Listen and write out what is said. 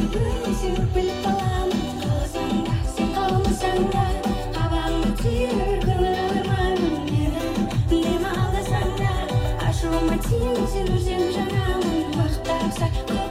Бүгін сүйіп біліп қаламын, қаласаң да, сен қаламасаң да, қабағыңды түйір көңіл ауырмаймын менің, үнемі алдасаң да, ашуыма тиемін, сен өлсем жанамын, уақыт тапса